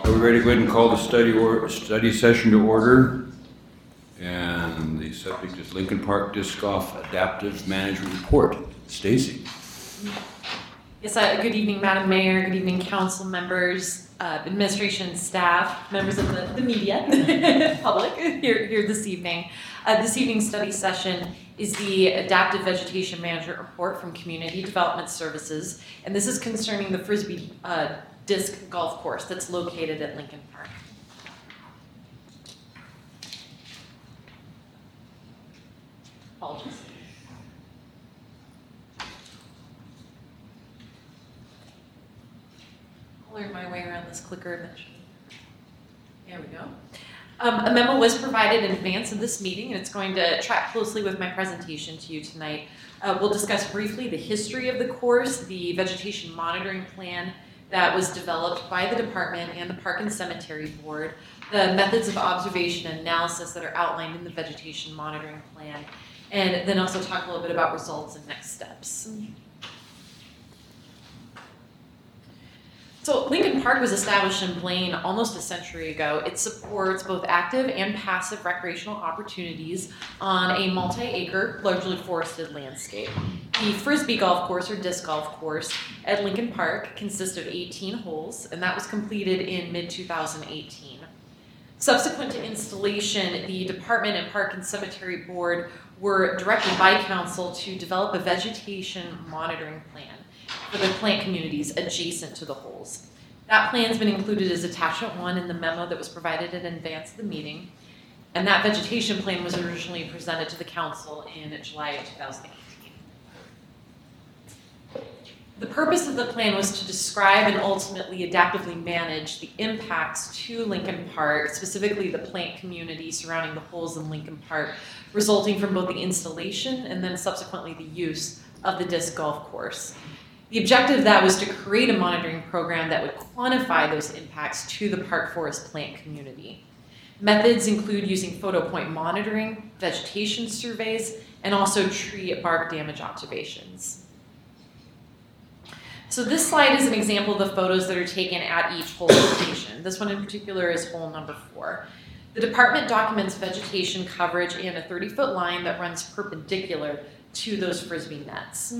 We're ready to go ahead and call the study session to order. And the subject is Lincoln Park Disc Golf Adaptive Management Report. Stacy. Yes, good evening, Madam Mayor. Good evening, council members, administration staff, members of the media, public here this evening. This evening's study session is the Adaptive Vegetation Management Report from Community Development Services, and this is concerning the Frisbee Disc Golf Course that's located at Lincoln Park. Apologies. I'll learn my way around this clicker eventually. There we go. A memo was provided in advance of this meeting, and it's going to track closely with my presentation to you tonight. We'll discuss briefly the history of the course, the vegetation monitoring plan that was developed by the department and the Park and Cemetery Board, the methods of observation and analysis that are outlined in the vegetation monitoring plan, and then also talk a little bit about results and next steps. So Lincoln Park was established in Blaine almost a century ago. It supports both active and passive recreational opportunities on a multi-acre, largely forested landscape. The Frisbee Golf Course, or disc golf course, at Lincoln Park consists of 18 holes, and that was completed in mid-2018. Subsequent to installation, the Department and Park and Cemetery Board were directed by council to develop a vegetation monitoring plan for the plant communities adjacent to the holes. That plan has been included as attachment 1 in the memo that was provided in advance of the meeting, and that vegetation plan was originally presented to the council in July of 2018. The purpose of the plan was to describe and ultimately adaptively manage the impacts to Lincoln Park, specifically the plant community surrounding the holes in Lincoln Park, resulting from both the installation and then subsequently the use of the disc golf course. The objective of that was to create a monitoring program that would quantify those impacts to the park forest plant community. Methods include using photo point monitoring, vegetation surveys, and also tree bark damage observations. So this slide is an example of the photos that are taken at each hole location. This one in particular is hole number 4. The department documents vegetation coverage and a 30-foot line that runs perpendicular to those Frisbee nets.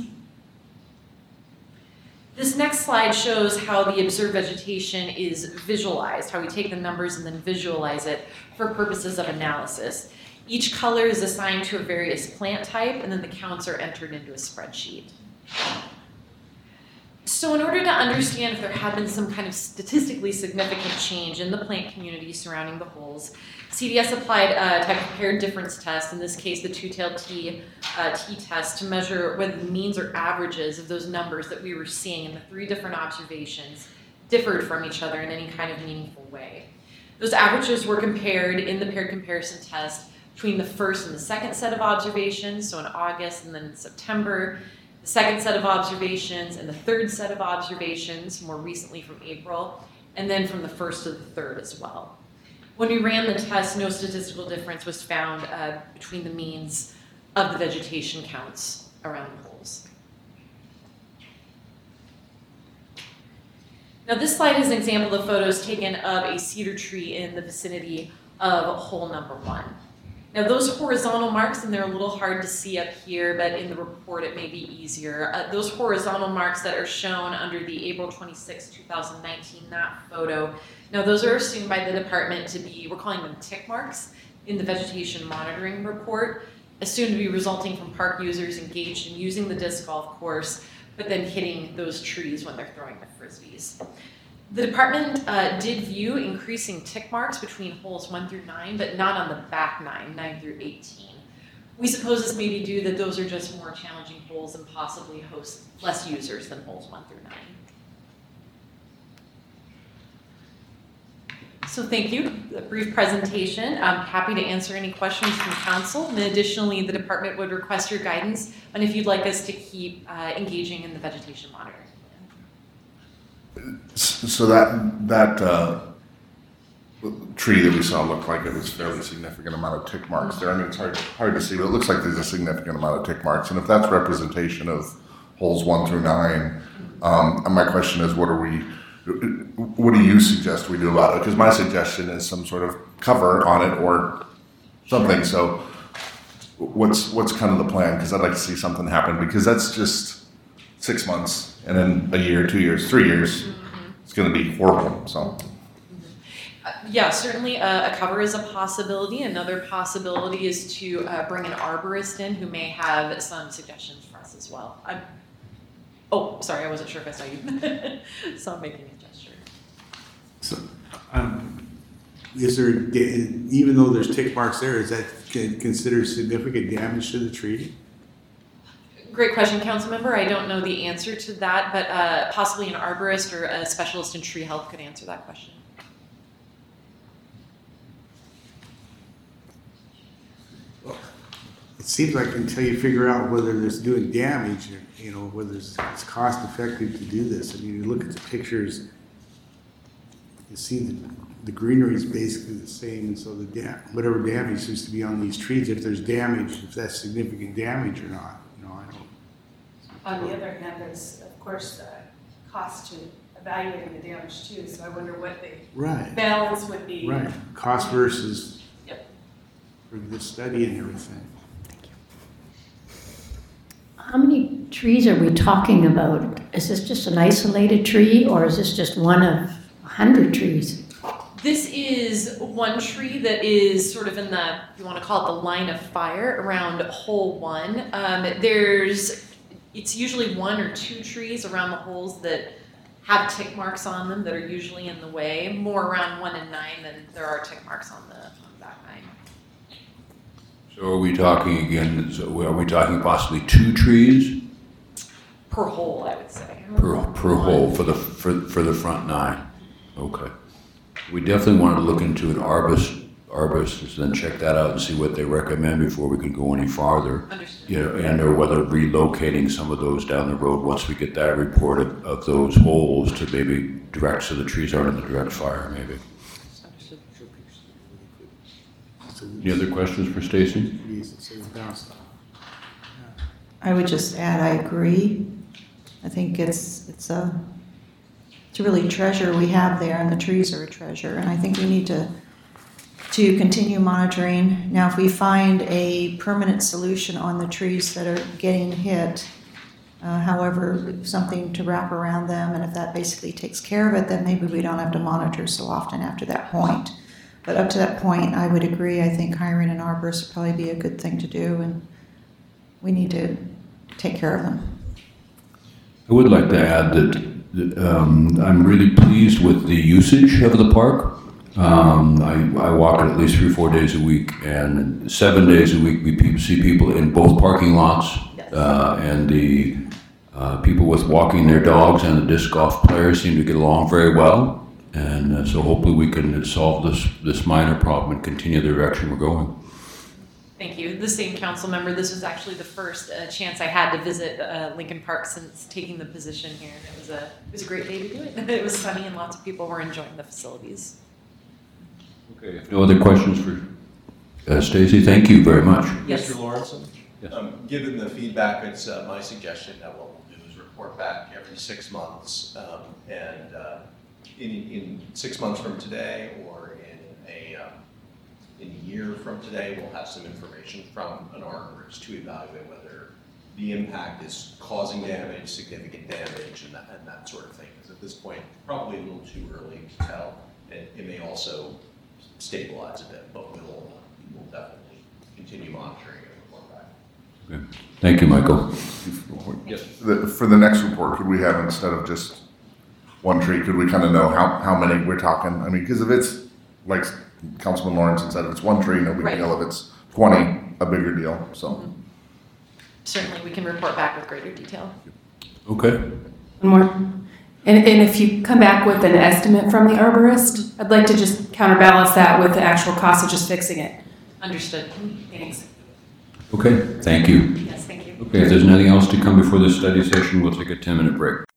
This next slide shows how the observed vegetation is visualized, how we take the numbers and then visualize it for purposes of analysis. Each color is assigned to a various plant type, and then the counts are entered into a spreadsheet. So in order to understand if there had been some kind of statistically significant change in the plant community surrounding the holes, CDS applied a type of paired difference test, in this case the two-tailed t-test, to measure whether the means or averages of those numbers that we were seeing in the 3 different observations differed from each other in any kind of meaningful way. Those averages were compared in the paired comparison test between the first and the second set of observations, so in August and then in September, the second set of observations and the third set of observations, more recently from April, and then from the first to the third as well. When we ran the test, no statistical difference was found between the means of the vegetation counts around the holes. Now this slide is an example of photos taken of a cedar tree in the vicinity of hole number 1. Now those horizontal marks, and they're a little hard to see up here, but in the report it may be easier. Those horizontal marks that are shown under the April 26, 2019 NAP photo, now those are assumed by the department to be, we're calling them tick marks in the vegetation monitoring report, assumed to be resulting from park users engaged in using the disc golf course, but then hitting those trees when they're throwing the Frisbees. The department did view increasing tick marks between holes 1 through 9, but not on the back 9 through 18. We suppose this may be due that those are just more challenging holes and possibly host less users than holes 1 through 9. So thank you, a brief presentation. I'm happy to answer any questions from council. And additionally, the department would request your guidance on if you'd like us to keep engaging in the vegetation monitoring. So that tree that we saw looked like it was fairly significant amount of tick marks there. I mean, it's hard to see, but it looks like there's a significant amount of tick marks. And if that's representation of holes 1 through 9, my question is, what do you suggest we do about it? Because my suggestion is some sort of cover on it or something. So what's kind of the plan? Because I'd like to see something happen, because that's just 6 months, and then a year, 2 years, 3 years, it's going to be horrible. So. Yeah, certainly a cover is a possibility. Another possibility is to bring an arborist in who may have some suggestions for us as well. Oh, sorry, I wasn't sure if I saw you. So I'm making a gesture. So, is there, even though there's tick marks there, is that considered significant damage to the tree? Great question, council member. I don't know the answer to that, but possibly an arborist or a specialist in tree health could answer that question. It seems like until you figure out whether it's doing damage, you know, whether it's cost effective to do this. I mean, you look at the pictures, you see the greenery is basically the same, and so whatever damage seems to be on these trees, if there's damage, if that's significant damage or not, you know, I don't. On the other hand, there's of course the cost to evaluating the damage too. So I wonder what the balance would be. Right, cost versus Yep. for the study and everything. How many trees are we talking about? Is this just an isolated tree, or is this just one of 100 trees? This is one tree that is sort of in the, if you want to call it the line of fire around hole 1. It's usually 1 or 2 trees around the holes that have tick marks on them that are usually in the way. More around 1 and 9 than there are tick marks on the back 9. So are we talking again, are we talking possibly 2 trees? Per hole, I would say. Per hole for the front 9. Okay. We definitely want to look into an arborist, then check that out and see what they recommend before we can go any farther. Understood. You know, and or whether relocating some of those down the road once we get that report of those holes to maybe direct so the trees aren't in the direct fire, maybe. Understood. Any other questions for Stacy? I would just add, I agree. I think it's a really treasure we have there, and the trees are a treasure. And I think we need to continue monitoring. Now, if we find a permanent solution on the trees that are getting hit, however, something to wrap around them, and if that basically takes care of it, then maybe we don't have to monitor so often after that point. But up to that point, I would agree. I think hiring an arborist would probably be a good thing to do, and we need to take care of them. I would like to add that I'm really pleased with the usage of the park. I walk it at least 3 or 4 days a week, and 7 days a week we see people in both parking lots, and the people with walking their dogs and the disc golf players seem to get along very well. And so hopefully we can solve this minor problem and continue the direction we're going. Thank you. The same council member. This was actually the first chance I had to visit Lincoln Park since taking the position here, and it was a great day to do it. It was sunny, and lots of people were enjoying the facilities. Okay. If no other questions for Stacy, thank you very much. Yes. Mr. Lawrenson? Yes. Given the feedback, it's my suggestion that what we'll do is report back every 6 months, and in 6 months from today, or in a year from today, we'll have some information from an arborist to evaluate whether the impact is causing damage, significant damage, and that sort of thing. Because at this point, probably a little too early to tell. It may also stabilize a bit, but we'll definitely continue monitoring and report back. Okay. Thank you, Michael. Yes. For the next report, could we have, instead of just 1 tree, could we kind of know how many we're talking? I mean, because if it's, like Councilman Lawrence said, if it's 1 tree, no big deal. If it's 20, a bigger deal. So Certainly, we can report back with greater detail. Okay. One more. And if you come back with an estimate from the arborist, I'd like to just counterbalance that with the actual cost of just fixing it. Understood. Thanks. Okay. Thank you. Yes, thank you. Okay. If there's nothing else to come before this study session, we'll take a 10-minute break.